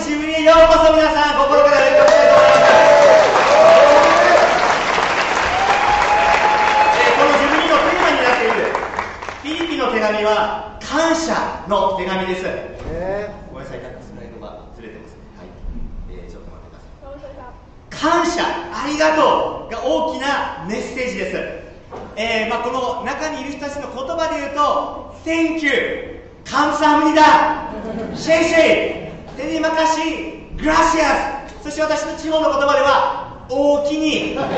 ジュビリー、ようこそ皆さん、心から礼をしたいと思います。このジュビリーのテーマになっているフィリピの手紙は感謝の手紙です。ごめんなさい、なんかスライドがずれてますね。はい、ちょっと待ってください。感謝、ありがとうが大きなメッセージです。この中にいる人たちの言葉で言うと Thank you、 감사합니다、 シェイシェイ、テリマカシ、グラシアス、そして私の地方の言葉では大きにま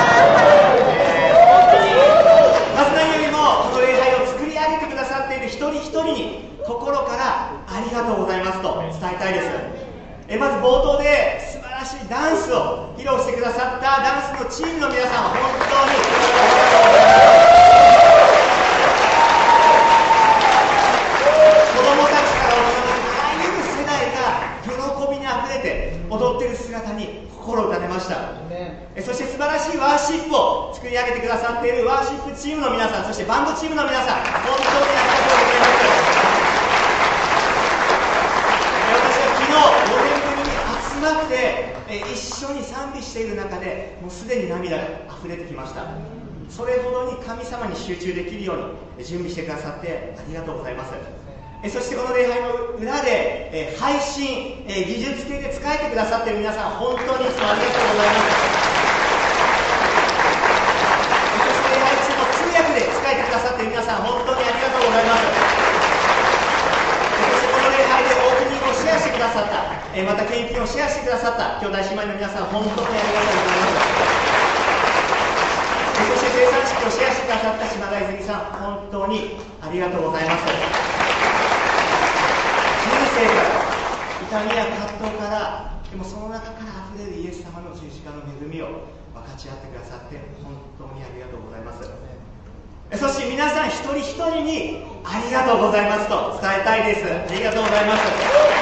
ず何よりもこの礼拝を作り上げてくださっている一人一人に心からありがとうございますと伝えたいです。まず冒頭で素晴らしいダンスを披露してくださったダンスのチームの皆さん、本当にありがとうございます。子供たちから大人まであらゆる世代が喜びにあふれて踊っている姿に心を打たれました。そして素晴らしいワーシップを作り上げてくださっているワーシップチームの皆さん、そしてバンドチームの皆さん、本当にありがとうございます。5年ぶりに集まって一緒に賛美している中でもうすでに涙が溢れてきました。それほどに神様に集中できるように準備してくださってありがとうございます。そしてこの礼拝の裏で配信技術系で使えてくださっている皆さん、本当にいつもありがとうございます。そして礼拝中の通訳で使えてくださっている皆さん、本当にありがとうございます。シェアしてくださった、また献金をシェアしてくださった兄弟姉妹の皆さん、本当にありがとうございます。そして生産式をシェアしてくださった島田泉さん、本当にありがとうございます。人生から痛みや葛藤から、でもその中からあふれるイエス様の十字架の恵みを分かち合ってくださって本当にありがとうございます。そして皆さん一人一人にありがとうございますと伝えたいです。ありがとうございます。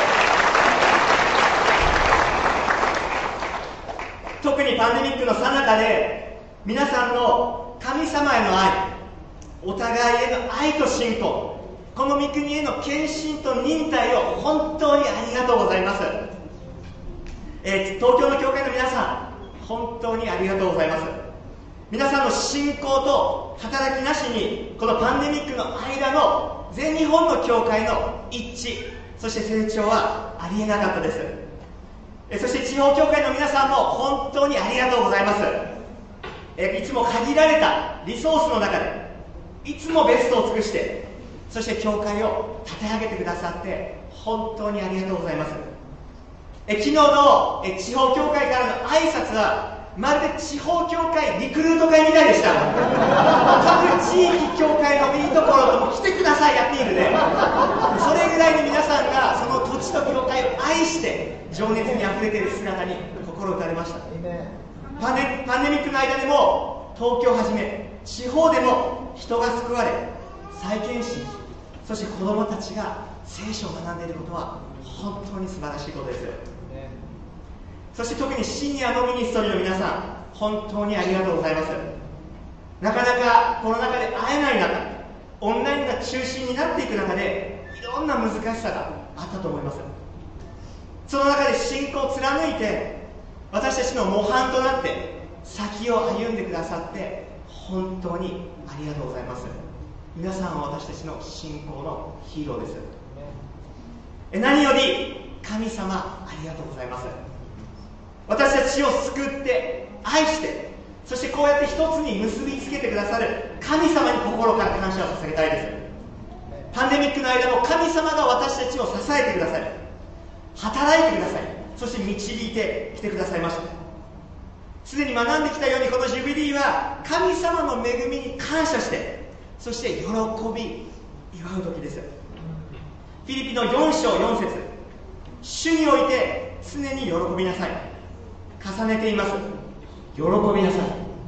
特にパンデミックの最中で皆さんの神様への愛、お互いへの愛と信仰、この御国への献身と忍耐を本当にありがとうございます。東京の教会の皆さん、本当にありがとうございます。皆さんの信仰と働きなしにこのパンデミックの間の全日本の教会の一致、そして成長はありえなかったです。そして地方教会の皆さんも本当にありがとうございます。いつも限られたリソースの中でいつもベストを尽くして、そして教会を立て上げてくださって本当にありがとうございます。昨日の地方教会からの挨拶はまるで地方教会リクルート会みたいでした。各地域教会のいいところとも来てくださいアピールで、それぐらいに皆さんがその土地と教会を愛して情熱にあふれている姿に心打たれました。パンデミックの間でも東京をはじめ地方でも人が救われ、再献身、そして子どもたちが聖書を学んでいることは本当に素晴らしいことです。そして特にシニアのミニストリーの皆さん、本当にありがとうございます。なかなかコロナ禍で会えない中、オンラインが中心になっていく中でいろんな難しさがあったと思います。その中で信仰を貫いて私たちの模範となって先を歩んでくださって本当にありがとうございます。皆さんは私たちの信仰のヒーローです。何より神様ありがとうございます。私たちを救って愛して、そしてこうやって一つに結びつけてくださる神様に心から感謝を捧げたいです。パンデミックの間も神様が私たちを支えてくださり、働いてください、そして導いてきてくださいました。すでに学んできたようにこのジュビリーは神様の恵みに感謝して、そして喜び祝う時です。フィリピの4章4節、主において常に喜びなさい、重ねています。喜びなさい。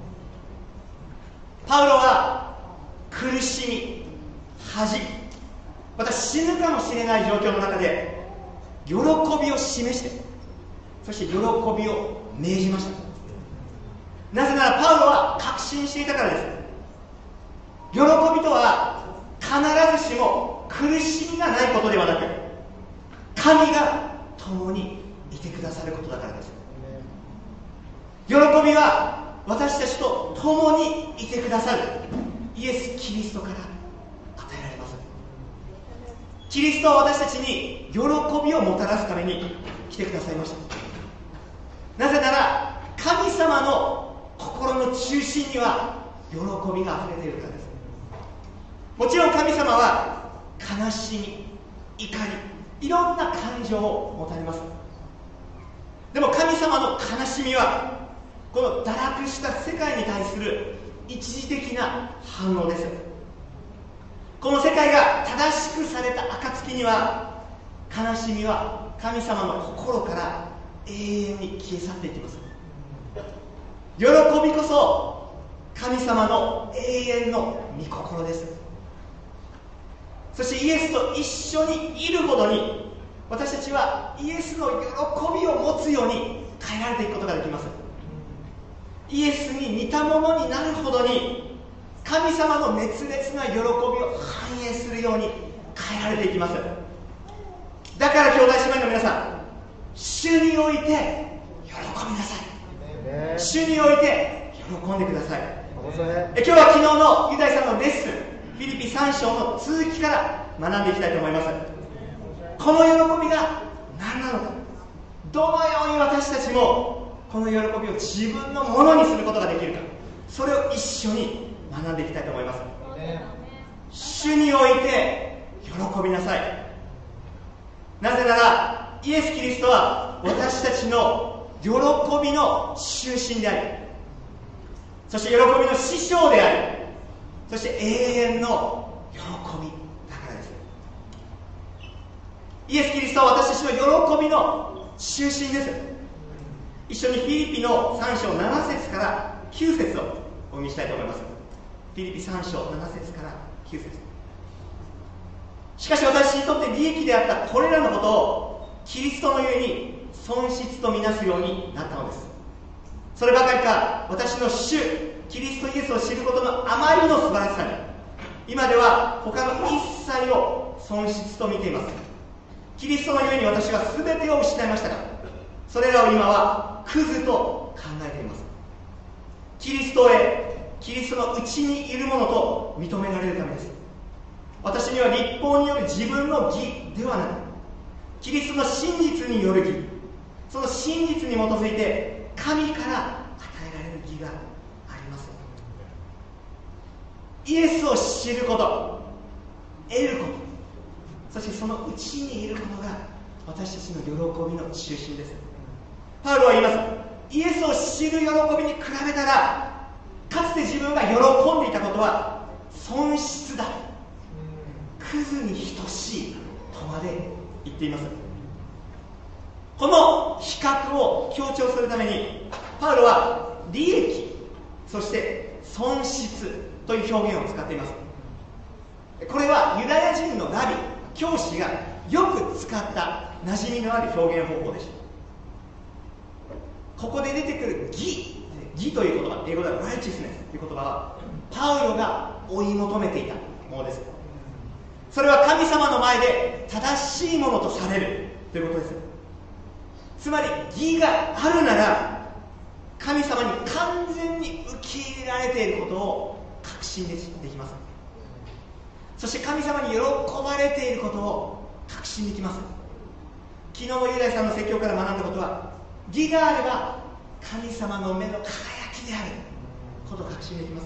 パウロは苦しみ、恥、また死ぬかもしれない状況の中で喜びを示して、そして喜びを命じました。なぜならパウロは確信していたからです。喜びとは必ずしも苦しみがないことではなく、神が共にてくださることだからです。喜びは私たちと共にいてくださるイエス・キリストから与えられます。キリストは私たちに喜びをもたらすために来てくださいました。なぜなら神様の心の中心には喜びがあふれているからです。もちろん神様は悲しみ、怒り、いろんな感情を持たれます。でも神様の悲しみはこの堕落した世界に対する一時的な反応です。この世界が正しくされた暁には悲しみは神様の心から永遠に消え去っていきます。喜びこそ神様の永遠の御心です。そしてイエスと一緒にいるほどに私たちはイエスの喜びを持つように変えられていくことができます。イエスに似たものになるほどに神様の熱烈な喜びを反映するように変えられていきます。だから兄弟姉妹の皆さん、主において喜びなさい。主において喜んでください。今日は昨日のユダヤさんのレッスンフィリピ3章の続きから学んでいきたいと思います。この喜びが何なのか、どのように私たちもこの喜びを自分のものにすることができるか、それを一緒に学んでいきたいと思います。主において喜びなさい。なぜならイエス・キリストは私たちの喜びの中心であり、そして喜びの師匠であり、そして永遠の喜びだからです。イエス・キリストは私たちの喜びの中心です。一緒にフィリピの3章7節から9節をお読みしたいと思います。フィリピ3章7節から9節。しかし私にとって利益であったこれらのことをキリストのゆえに損失とみなすようになったのです。そればかりか私の主キリストイエスを知ることのあまりの素晴らしさに今では他の一切を損失と見ています。キリストのゆえに私は全てを失いましたが、それらを今はクズと考えています。キリストへ、キリストのうちにいるものと認められるためです。私には立法による自分の義ではなく、キリストの真実による義、その真実に基づいて神から与えられる義があります。イエスを知ること、得ること、そしてそのうちにいることが私たちの喜びの中心です。パウロは言います。イエスを知る喜びに比べたら、かつて自分が喜んでいたことは損失だ、クズに等しいとまで言っています。この比較を強調するためにパウロは利益、そして損失という表現を使っています。これはユダヤ人のラビ、教師がよく使った馴染みのある表現方法でした。ここで出てくる義という言葉、英語では righteousness という言葉はパウロが追い求めていたものです。それは神様の前で正しいものとされるということです。つまり義があるなら神様に完全に受け入れられていることを確信できます。そして神様に喜ばれていることを確信できます。昨日のユダヤさんの説教から学んだことは、義があれば神様の目の輝きであることを確信できます。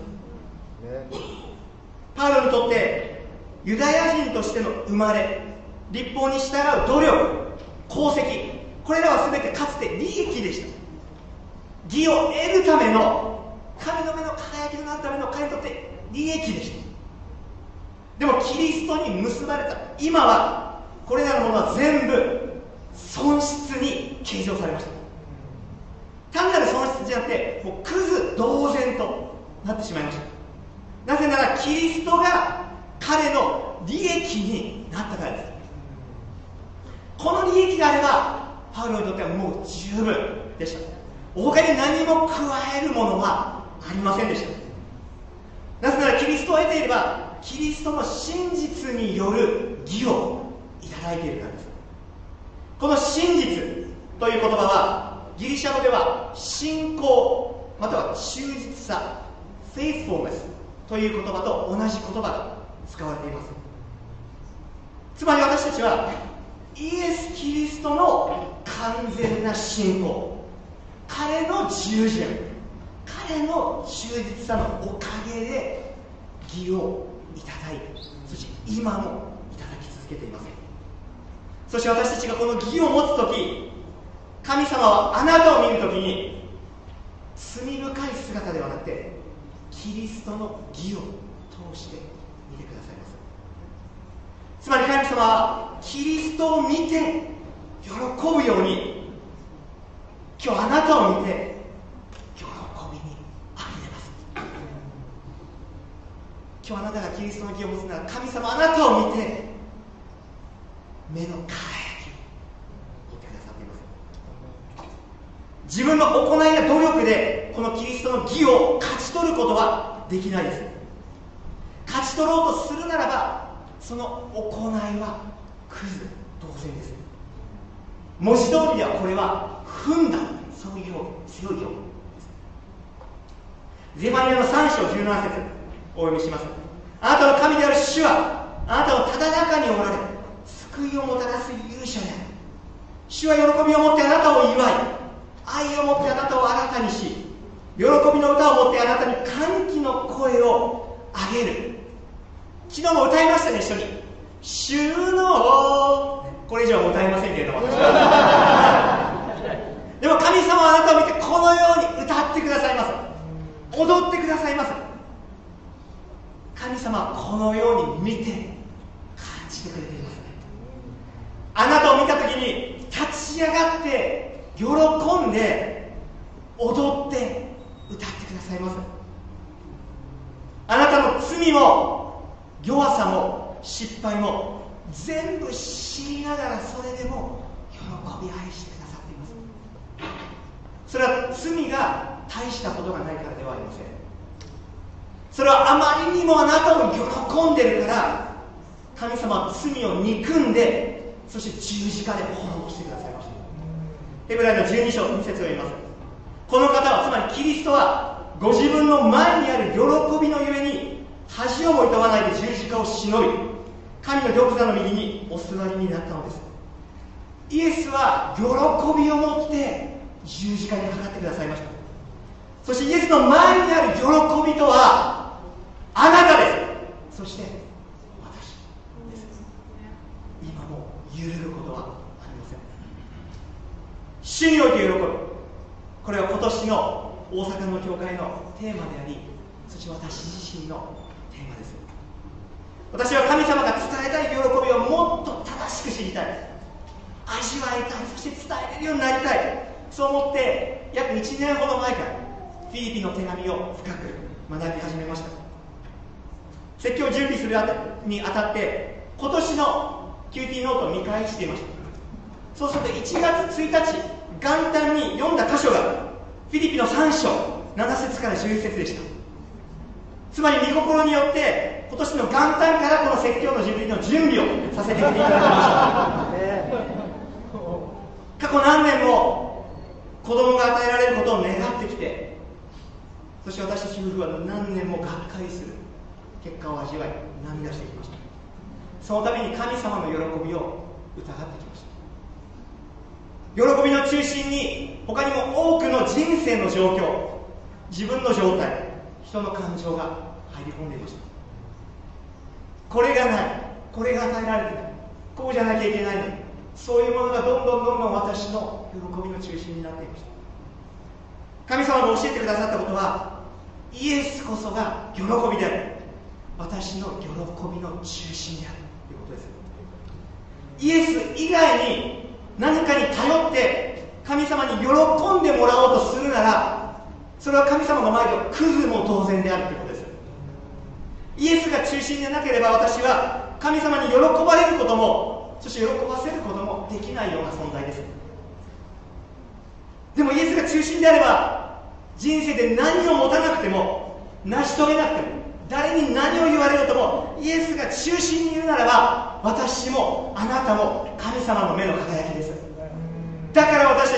パウロにとってユダヤ人としての生まれ、律法に従う努力、功績、これらは全てかつて利益でした。義を得るための、神の目の輝きとなるための彼にとって利益でした。でもキリストに結ばれた今はこれらのものは全部損失に計上されました。単なる損失じゃなくて、もうクズ同然となってしまいました。なぜならキリストが彼の利益になったからです。この利益があればパウロにとってはもう十分でした。他に何も加えるものはありませんでした。なぜならキリストを得ていればキリストの真実による義をいただいているからです。この真実、 という言葉はギリシャ語では信仰または忠実さ faithfulness という言葉と同じ言葉が使われています。つまり私たちはイエス・キリストの完全な信仰、彼の従順、彼の忠実さのおかげで義をいただいて、そして今もいただき続けています。そして私たちがこの義を持つとき、神様はあなたを見るときに罪深い姿ではなくてキリストの義を通して見てくださいます。つまり神様はキリストを見て喜ぶように、今日あなたを見て喜びにあふれます。今日あなたがキリストの義を持つなら、神様あなたを見て目の輝きを持ってくださっています。自分の行いや努力でこのキリストの義を勝ち取ることはできないです。勝ち取ろうとするならばその行いはクズ当然です。文字通りではこれは踏んだ、そういう強い表現です。ゼファニアの3章17節お読みします。あなたの神である主はあなたをただ中におられ、救いをもたらす勇者である。主は喜びをもってあなたを祝い、愛をもってあなたを新たにし、喜びの歌をもってあなたに歓喜の声を上げる。昨日も歌いましたね、一緒に。主の、これ以上は歌いませんけれどもでも神様はあなたを見てこのように歌ってくださいます。踊ってくださいます。神様はこのように見て感じてくれていますね。あなたを見たときに立ち上がって喜んで踊って歌ってくださいます。あなたの罪も弱さも失敗も全部知りながら、それでも喜び愛してくださっています。それは罪が大したことがないからではありません。それはあまりにもあなたを喜んでるから、神様は罪を憎んで、そして十字架で滅ぼしてくださいました。ヘブライの12章2節を読みます。この方は、つまりキリストはご自分の前にある喜びのゆえに恥をもいとわないで十字架を忍び、神の玉座の右にお座りになったのです。イエスは喜びを持って十字架にかかってくださいました。そしてイエスの前にある喜びとはあなたです。そして私です。今も揺るぐことはありません。主において喜ぶ、これは今年の大阪の教会のテーマであり、そして私自身のテーマです。私は神様が伝えたい喜びをもっと正しく知りたい、味わいたい、そして伝えれるようになりたい、そう思って約1年ほど前からフィリピンの手紙を深く学び始めました。説教を準備するにあたって今年の QT ノートを見返していました。そうすると1月1日元旦に読んだ箇所がフィリピンの3章7節から11節でした。つまり御心によって今年の元旦からこの説教の準備をさせていただきました過去何年も子供が与えられることを願ってきて、そして私たち夫婦は何年もがっかりする結果を味わい涙してきました。そのために神様の喜びを疑ってきました。喜びの中心に他にも多くの人生の状況、自分の状態、人の感情が入り込んでいました。これがない、これが与えられてない、こうじゃなきゃいけないのに、そういうものがどんどん私の喜びの中心になっていました。神様が教えてくださったことは、イエスこそが喜びである、私の喜びの中心であるということです。イエス以外に何かに頼って神様に喜んでもらおうとするなら、それは神様の前ではクズも同然であるということです。イエスが中心でなければ私は神様に喜ばれることも、そして喜ばせることもできないような存在です。でもイエスが中心であれば、人生で何を持たなくても成し遂げなくても誰に何を言われようとも、イエスが中心にいるならば、私もあなたも神様の目の輝きです。だから私た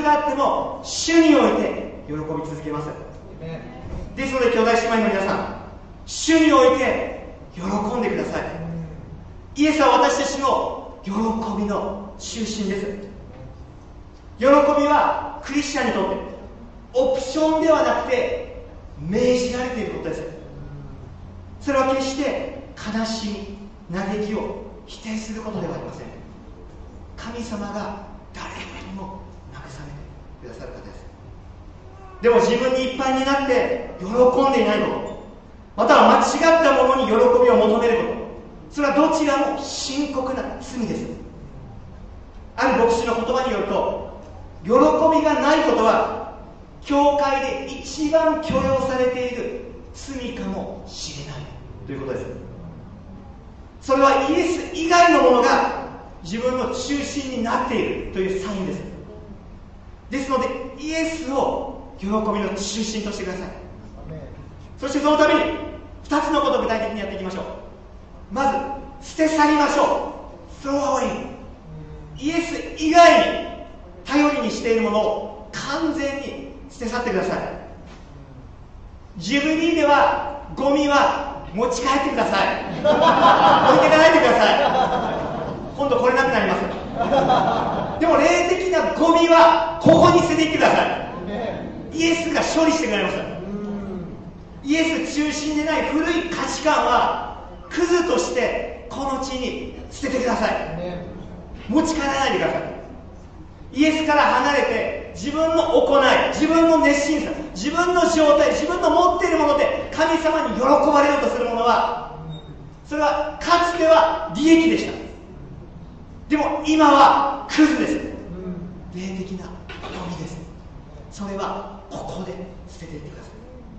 があっても主において喜び続けます。ですので兄弟姉妹の皆さん、主において喜んでください。イエスは私たちの喜びの中心です。喜びはクリスチャンにとってオプションではなくて命じられていることです。それは決して悲しみ、嘆きを否定することではありません。神様が誰よりも慰めてくださる方です。でも自分にいっぱいになって喜んでいないこと、または間違ったものに喜びを求めること、それはどちらも深刻な罪です。ある牧師の言葉によると、喜びがないことは教会で一番許容されている罪かもしれないということです。それはイエス以外のものが自分の中心になっているというサインです。ですのでイエスを喜びの中心としてください。そしてそのために2つのことを具体的にやっていきましょう。まず捨て去りましょう。 Throw away。 イエス以外に頼りにしているものを完全に捨て去ってください。ジブリーではゴミは持ち帰ってください。置いていかないでください。今度来れなくなります。でも霊的なゴミはここに捨てていってください。イエスが処理してくれます。イエス中心でない古い価値観はクズとしてこの地に捨ててください。持ち帰らないでください。イエスから離れて自分の行い、自分の熱心さ、自分の状態、自分の持っているもので神様に喜ばれようとするものは、それはかつては利益でした。でも今はクズです。霊的なゴミです。それはここで捨てていってくださ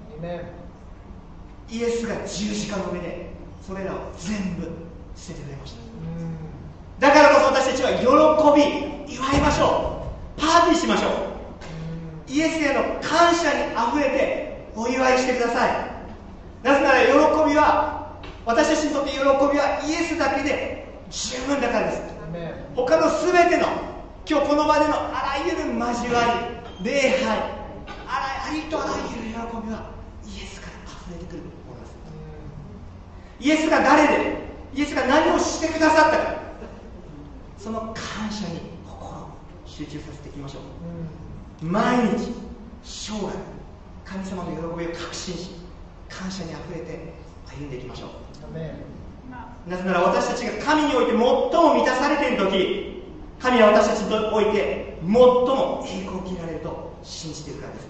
い。イエスが十字架の上でそれらを全部捨ててくれました。だからこそ私たちは喜び祝いましょう。パーティーしましょう。イエスへの感謝にあふれてお祝いしてください。なぜなら喜びは、私たちにとって喜びはイエスだけで十分だからです。他の全ての今日この場でのあらゆる交わり、礼拝、ありとあらゆる喜びはイエスから溢れてくるものです。イエスが誰で、イエスが何をしてくださったか、その感謝に心を集中させていきましょう。毎日生涯神様の喜びを確信し、感謝にあふれて歩んでいきましょう。なぜなら私たちが神において最も満たされている時、神は私たちにおいて最も栄光を受けられると信じているからです。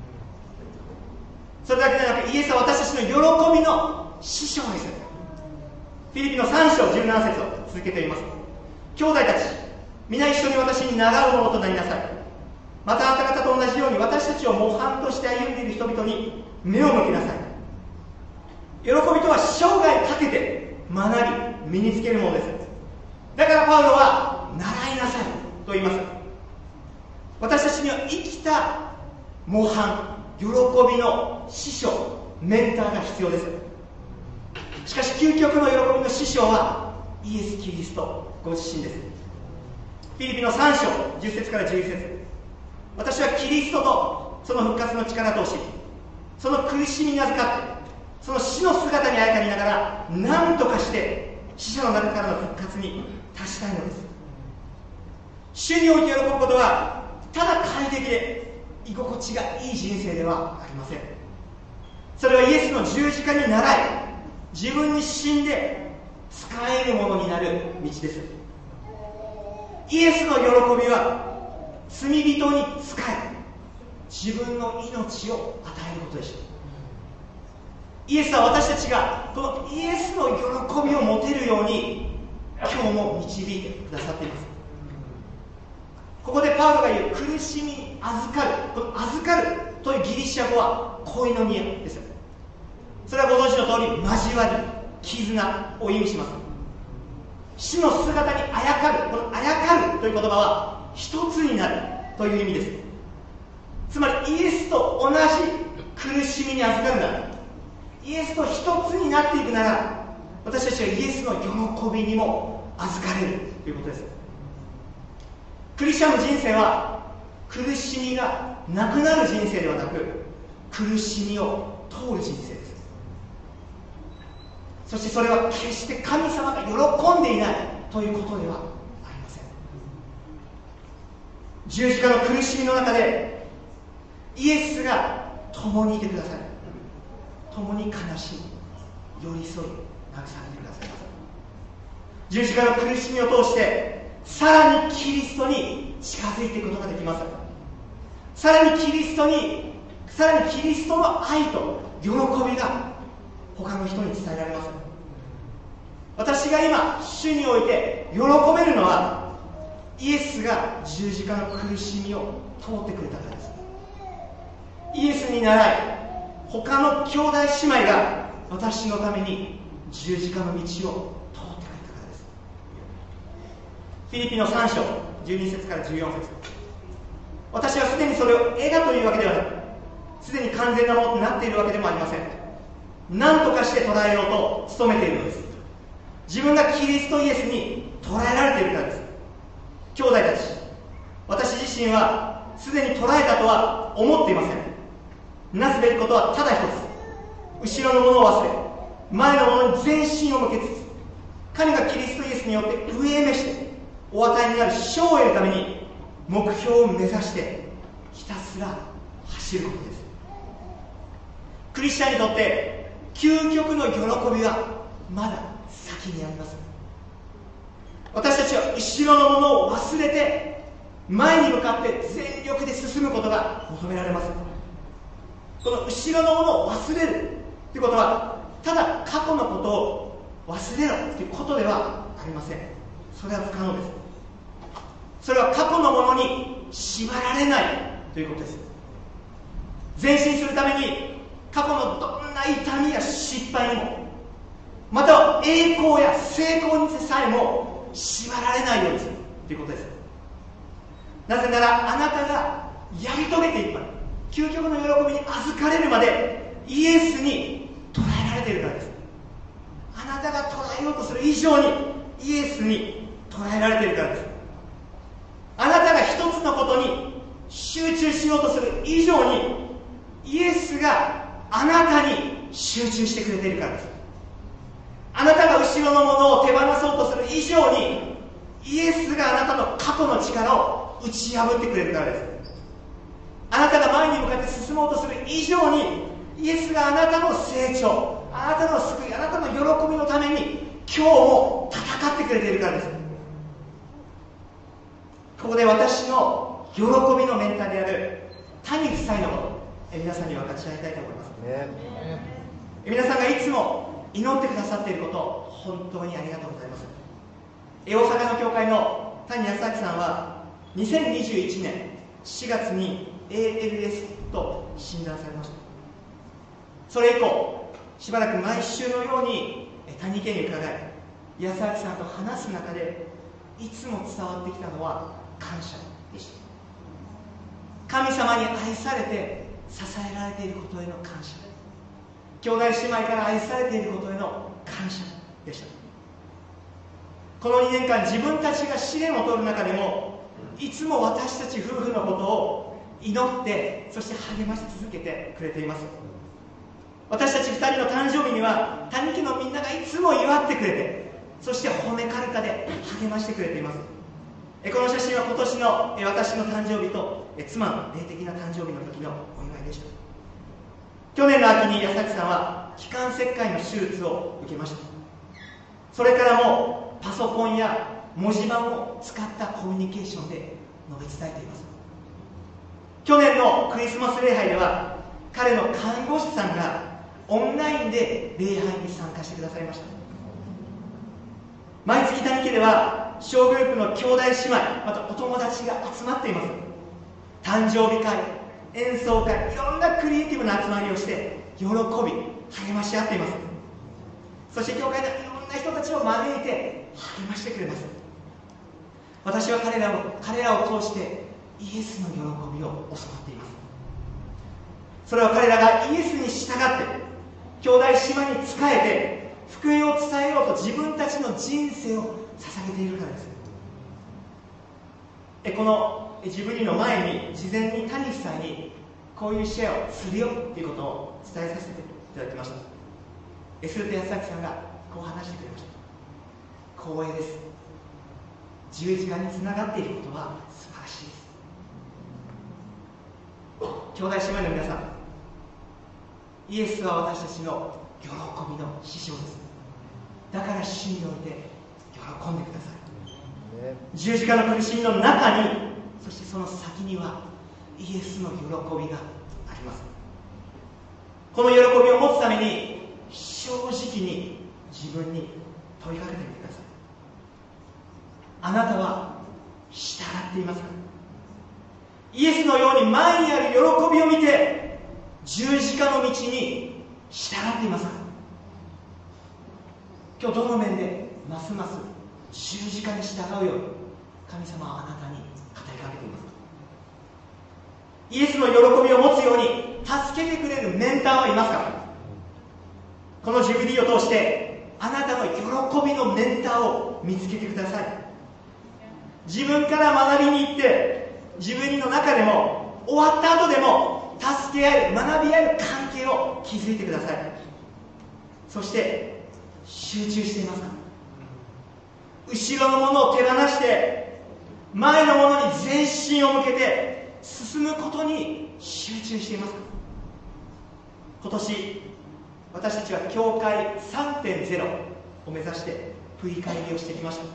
それだけでなくイエスは私たちの喜びの師匠です。フィリピの3章17節を続けています。兄弟たち、皆一緒に私に習うものとなりなさい。またあなた方と同じように私たちを模範として歩んでいる人々に目を向けなさい。喜びとは生涯かけて学び身につけるものです。だからパウロは習いなさいと言います。私たちには生きた模範、喜びの師匠、メンターが必要です。しかし究極の喜びの師匠はイエス・キリストご自身です。フィリピの3章10節から11節、私はキリストとその復活の力とし、その苦しみに預かって、その死の姿にあやかりながら何とかして死者の中からの復活に達したいのです。主において喜ぶことはただ快適で居心地がいい人生ではありません。それはイエスの十字架に倣い、自分に死んで使えるものになる道です。イエスの喜びは罪人に仕え自分の命を与えることでした。イエスは私たちがこのイエスの喜びを持てるように今日も導いてくださっています。ここでパウロが言う苦しみに預かる、この預かるというギリシャ語はコイノニアです。それはご存知の通り交わり、絆を意味します。死の姿にあやかる、このあやかるという言葉は一つになるという意味です。つまりイエスと同じ苦しみに預かるなら、イエスと一つになっていくなら、私たちはイエスの喜びにも預かれるということです。クリスチャンの人生は苦しみがなくなる人生ではなく、苦しみを通る人生です。そしてそれは決して神様が喜んでいないということではありません。十字架の苦しみの中でイエスが共にいてください。共に悲しみ、寄り添い、慰めてくださいます。十字架の苦しみを通してさらにキリストに近づいていくことができます。さらにキリストの愛と喜びが他の人に伝えられます。私が今主において喜べるのは、イエスが十字架の苦しみを通ってくれたからです。イエスに倣い他の兄弟姉妹が私のために十字架の道を通ってくれたからです。フィリピの3章12節から14節、私はすでにそれを絵だというわけではなく、すでに完全なものとなっているわけでもありません。何とかして捉えようと努めているのです。自分がキリストイエスに捉えられているからです。兄弟たち、私自身はすでに捉えたとは思っていません。なすべきことはただ一つ、後ろのものを忘れ前のものに全身を向けつつ、神がキリストイエスによって上へ召してお与えになる賞を得るために目標を目指してひたすら走ることです。クリスチャンにとって究極の喜びはまだ先にあります。私たちは後ろのものを忘れて前に向かって全力で進むことが求められます。この後ろのものを忘れるということは、ただ過去のことを忘れろということではありません。それは不可能です。それは過去のものに縛られないということです。前進するために過去のどんな痛みや失敗にも、または栄光や成功にさえも縛られないようにするということです。なぜならあなたがやり遂げていくまで、究極の喜びに預かれるまでイエスに捉えられているからです。あなたが捉えようとする以上にイエスに捉えられているからです。あなたが一つのことに集中しようとする以上にイエスがあなたに集中してくれているからです。あなたが後ろのものを手放そうとする以上にイエスがあなたの過去の力を打ち破ってくれるからです。あなたが前に向かって進もうとする以上にイエスがあなたの成長、あなたの救い、あなたの喜びのために今日も戦ってくれているからです。ここで私の喜びのメンターである谷夫妻のこと、皆さんに分かち合いたいと思います。皆さんがいつも祈ってくださっていることを本当にありがとうございます。大阪の教会の谷康明さんは2021年4月に ALS と診断されました。それ以降しばらく毎週のように谷家に伺い、康明さんと話す中でいつも伝わってきたのは感謝でした。神様に愛されて支えられていることへの感謝、兄弟姉妹から愛されていることへの感謝でした。この2年間自分たちが試練を取る中でもいつも私たち夫婦のことを祈って、そして励まし続けてくれています。私たち2人の誕生日には谷家のみんながいつも祝ってくれて、そして褒めかるたで励ましてくれています。この写真は今年の私の誕生日と妻の霊的な誕生日の時のお祝いでした。去年の秋に安崎さんは気管切開の手術を受けました。それからもパソコンや文字盤を使ったコミュニケーションで述べ伝えています。去年のクリスマス礼拝では彼の看護師さんがオンラインで礼拝に参加してくださいました。毎月谷家では小グループの兄弟姉妹、またお友達が集まっています。誕生日会、演奏会、いろんなクリエイティブな集まりをして喜び励まし合っています。そして教会ではいろんな人たちを招いて励ましてくれます。私は彼らを通してイエスの喜びを教わっています。それは彼らがイエスに従って兄弟姉妹に仕えて福音を伝えようと自分たちの人生を捧げているからです。この自分の前に事前に谷口さんにこういうシェアをするよっていうことを伝えさせていただきました。エスルテ康明さんがこう話してくれました。光栄です。十字架につながっていることは素晴らしいです。兄弟姉妹の皆さん、イエスは私たちの喜びの師匠です。だから主において喜んでください。十字架の苦しみの中に、そしてその先にはイエスの喜びがあります。この喜びを持つために正直に自分に問いかけてみてください。あなたは従っていますか？イエスのように前にある喜びを見て十字架の道に従っていますか？今日どの面でますます十字架に従うように神様はあなたに語りかけていますか？イエスの喜びを持つように助けてくれるメンターはいますか？このジュビリーを通してあなたの喜びのメンターを見つけてください。自分から学びに行って自分の中でも終わった後でも助け合える、学び合える関係を築いてください。そして集中していますか？後ろのものを手放して前のものに全身を向けて進むことに集中していますか？今年私たちは教会 3.0 を目指して振り返りをしてきました。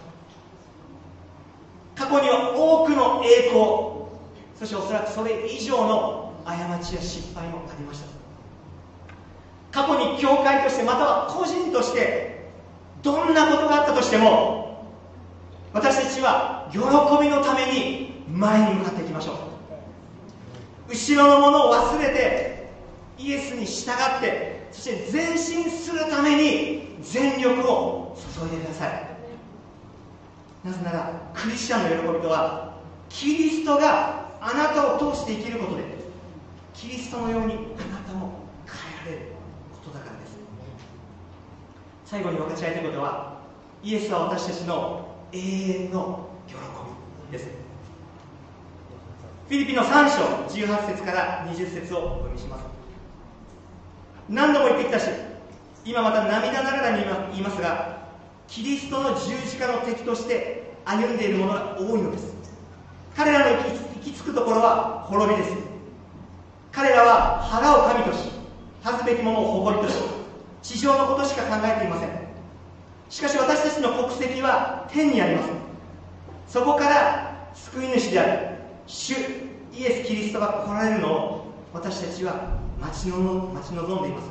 過去には多くの栄光、そしておそらくそれ以上の過ちや失敗もありました。過去に教会としてまたは個人としてどんなことがあったとしても、私たちは喜びのために前に向かっていきましょう。後ろのものを忘れてイエスに従って、そして前進するために全力を注いでください。なぜならクリスチャンの喜びとはキリストがあなたを通して生きることでキリストのようにあなたも変えられることだからです。最後に分かち合いたいことは、イエスは私たちの永遠の喜びです。フィリピの3章18節から20節をお読みします。何度も言ってきたし、今また涙ながらに言いますが、キリストの十字架の敵として歩んでいる者が多いのです。彼らの行き着くところは滅びです。彼らは腹を神とし、恥ずべきものを誇りとし、地上のことしか考えていません。しかし私たちの国籍は天にあります。そこから救い主である主イエス・キリストが来られるのを私たちは待ち望んでいます。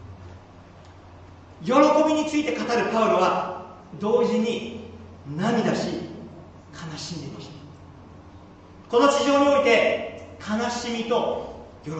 喜びについて語るパウロは同時に涙し悲しんでいました。この地上において悲しみと喜び、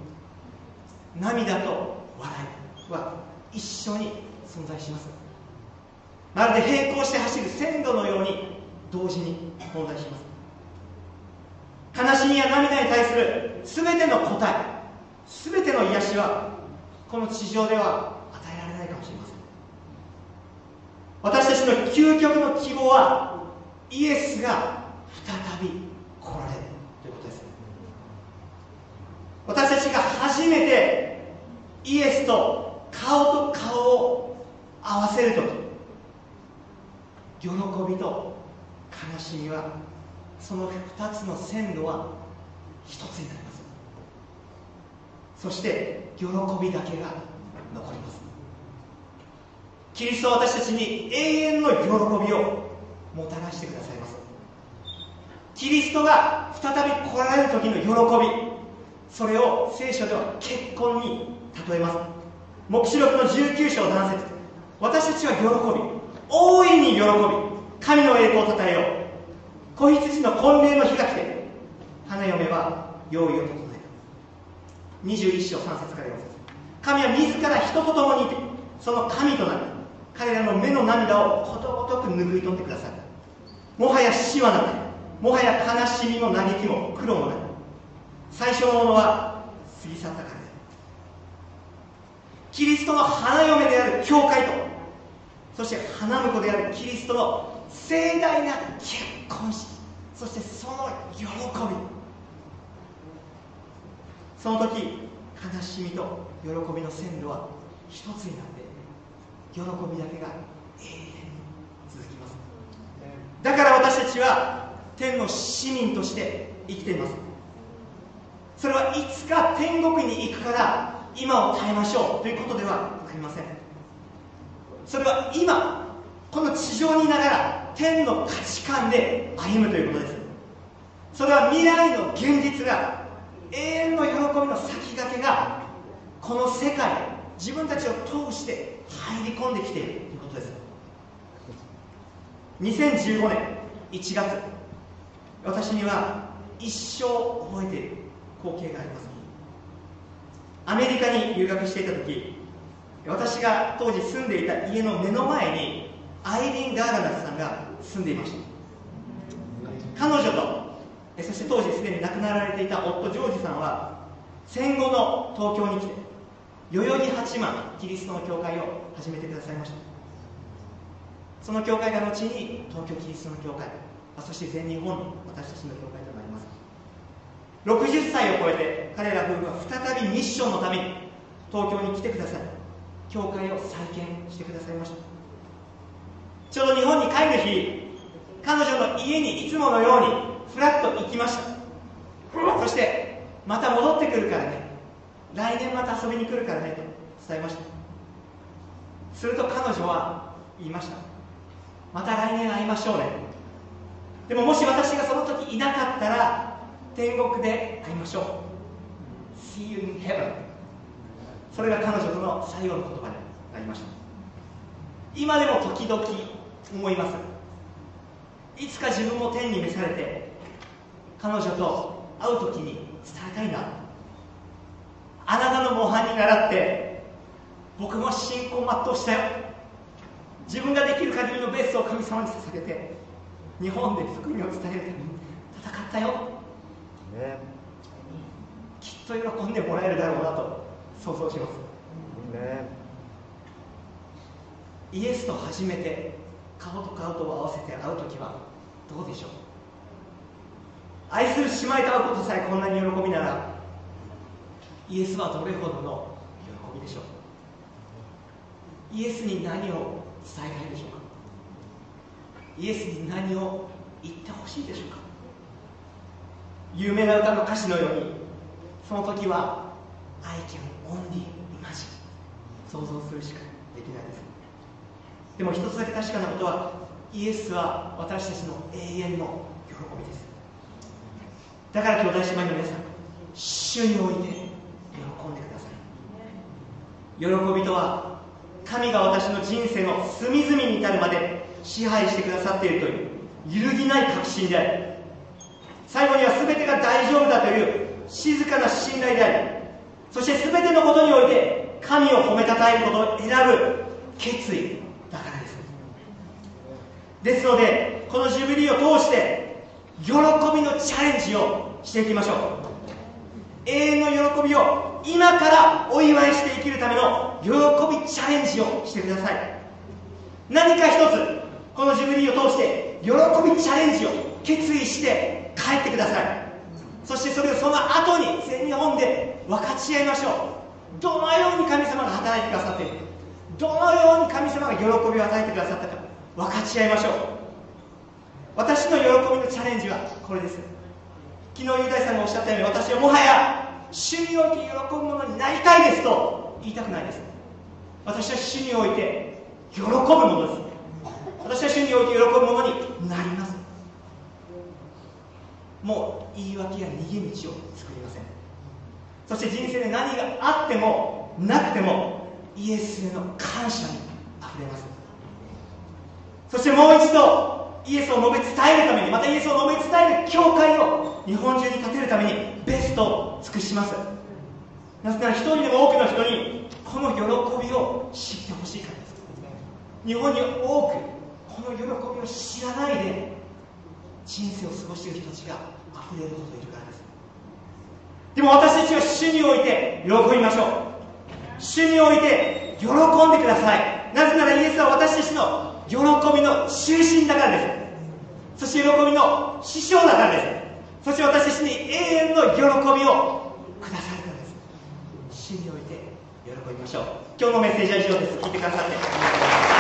涙と笑いは一緒に存在します。まるで並行して走る線路のように同時に存在します。悲しみや涙に対する全ての答え、全ての癒しはこの地上では与えられないかもしれません。私たちの究極の希望はイエスが再び来られるということです。私たちが初めてイエスと顔と顔を合わせるとき、喜びと悲しみはその2つの線路は一つになります。そして喜びだけが残ります。キリストは私たちに永遠の喜びをもたらしてくださいます。キリストが再び来られる時の喜び、それを聖書では結婚に例えます。黙示録の19章7節、私たちは喜び、大いに喜び、神の栄光をたたえよう。子羊の婚礼の日が来て、花嫁は用意を整えた。21章3節から4節、神は自ら人と共にいてその神となり、彼らの目の涙をことごとく拭い取ってください。もはや死はなく、もはや悲しみも嘆きも苦労もない。最初のものは過ぎ去ったからで、キリストの花嫁である教会と、そして花婿であるキリストの盛大な結婚式、 そしてその喜び、その時悲しみと喜びの線路は一つになって喜びだけが永遠に続きます。だから私たちは天の市民として生きています。それはいつか天国に行くから今を耐えましょうということではありません。それは今この地上にいながら天の価値観で歩むということです。それは未来の現実が永遠の喜びの先駆けがこの世界、自分たちを通して入り込んできているということです。2015年1月、私には一生覚えている光景があります。アメリカに留学していた時、私が当時住んでいた家の目の前にアイリーン・ガーガナスさんが住んでいました。彼女とそして当時すでに亡くなられていた夫ジョージさんは戦後の東京に来て代々木八幡キリストの教会を始めてくださいました。その教会が後に東京キリストの教会、そして全日本の私たちの教会となります。60歳を超えて彼ら夫婦は再びミッションのために東京に来てください、教会を再建してくださいました。ちょうど日本に帰る日、彼女の家にいつものようにフラッと行きました。そしてまた戻ってくるからね、来年また遊びに来るからねと伝えました。すると彼女は言いました。また来年会いましょうね。でももし私がその時いなかったら天国で会いましょう。 See you in heaven。 それが彼女との最後の言葉になりました。今でも時々思います。いつか自分も天に召されて彼女と会う時に伝えたいな。あなたの模範に倣って僕も信仰を全うしたよ。自分ができる限りのベストを神様に捧げて日本で福音を伝えるために戦ったよ、きっと喜んでもらえるだろうなと想像します。イエスと初めて顔と顔とを合わせて会う時はどうでしょう。愛する姉妹と会うことさえこんなに喜びなら、イエスはどれほどの喜びでしょう。イエスに何を伝えたいでしょうか。イエスに何を言ってほしいでしょうか。有名な歌の歌詞のように、その時は I can only imagine、 想像するしかできないです。でも一つだけ確かなことは、イエスは私たちの永遠の喜びです。だから兄弟姉妹の皆さん、主において喜んでください。喜びとは神が私の人生の隅々に至るまで支配してくださっているという揺るぎない確信であり、最後には全てが大丈夫だという静かな信頼であり、そして全てのことにおいて神を褒めたたえることを選ぶ決意だからです。ですのでこのジュビリーを通して喜びのチャレンジをしていきましょう。永遠の喜びを今からお祝いして生きるための喜びチャレンジをしてください。何か一つこのジュビリーを通して喜びチャレンジを決意して帰ってください。そしてそれをその後に全日本で分かち合いましょう。どのように神様が働いてくださっているか、どのように神様が喜びを与えてくださったか分かち合いましょう。私の喜びのチャレンジはこれです。昨日雄大さんがおっしゃったように、私はもはや主において喜ぶものになりたいですと言いたくないです。私は主において喜ぶものです。私は主において喜ぶものになります。もう言い訳や逃げ道を作りません。そして人生で何があってもなくてもイエスへの感謝にあふれます。そしてもう一度イエスを述べ伝えるために、またイエスを述べ伝える教会を日本中に建てるためにベストを尽くします。なぜなら一人でも多くの人にこの喜びを知ってほしいからです。日本に多くこの喜びを知らないで人生を過ごしている人たちが溢れるほどいるからです。でも私たちは主において喜びましょう。主において喜んでください。なぜならイエスは私たちの喜びの中心だからです。 そして喜びの師匠だからです。そして私たちに永遠の喜びをくださるからです。真において喜びましょう。今日のメッセージは以上です。聞いてくださって